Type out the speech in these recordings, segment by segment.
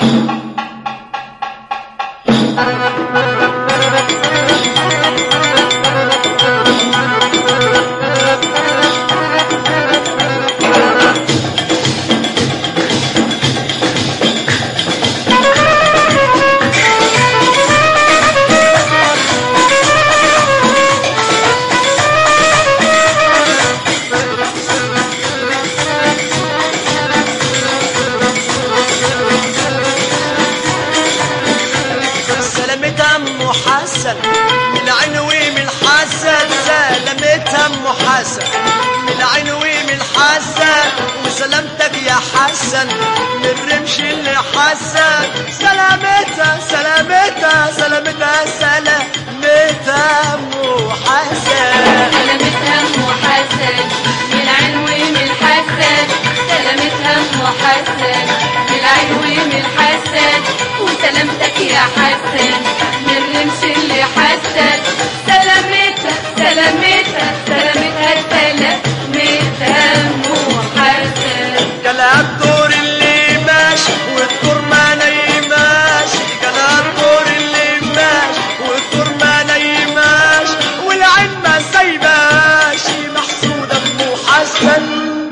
حسن من عنوي من حسن، سلامتها ام حسن من عنوي من حسن، وسلامتك يا حسن من رمش اللي حسن، سلامتها سلامتها سلامتها سلامتها ام حسن، سلامتها ام حسن من عنوي من حسن، سلامتها ام حسن من عنوي من حسن، وسلامتك يا حسن الرمش اللي حسن، سلامتها سلامتها سلامتها سلامتها ام حسن. جالها الدور اللي ماشي والدور ما نايماش، جالها الدور اللي ماشي والدور ما نايماش، والعين ما سايباش محسودة ام حسن،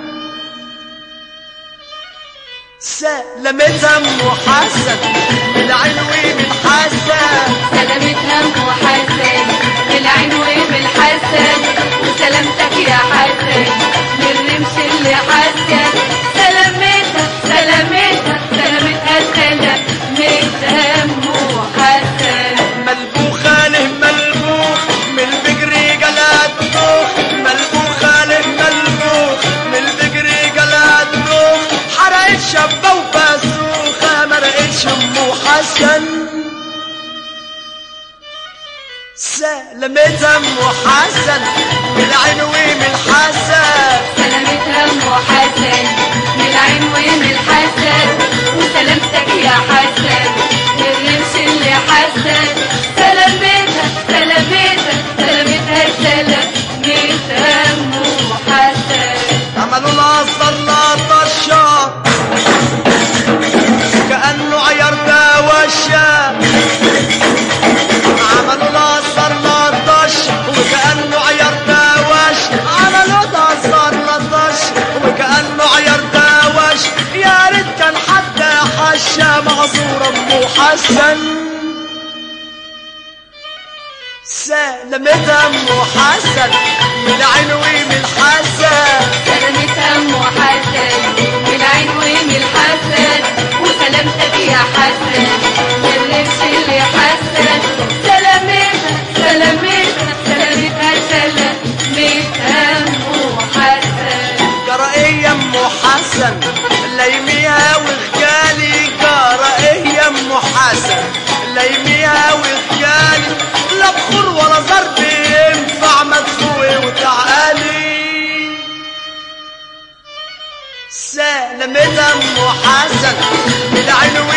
سلامتها ام حسن من عنوي من حسن، سلامتها ام حسن من عنوي من حسن، وسلامتك يا حسن من الرمش اللي حسن، سلامتها سلامتها سلامتها سلامتها ام حسن. ملبوخة له ملبوخ من البقري جالها الدوخ، ملبوخة له ملبوخ من البقري جالها الدوخ، حرقت شابة وبازوخة مرقتش ام حسن، سلامتها ام حسن من عنوي من حسن، سلامتها ام حسن من عنوي من حسن، وسلامتك يا حسن الرمش اللي حسن، سلامتها سلامتها سلامتها سلامتها ام حسن. عملوا لها الصلاة طشة كأنه عيار ده وشة، عملوا لها الصلاة طشة وكأنه عيار ده وشة، عملوا لها الصلاة طشة وكأنه عيار ده وشة، يا ريت كان حد حشة معذورة ام حسن، سلامتها ام حسن من عنوي من حسن، سلامتها ام حسن من عنوي من حسن، وسلامتك يا حسن الرمش اللي حسن، سلامتها سلامتها سلامتها سلامتها ام حسن. جرائية ام حسن ليميها وخجالي، جرائية ام حسن ليميها وخجالي، لا بخور ولا ضرب ينفع مدفوع وتعالي، سلامتها ام حسن من عنوي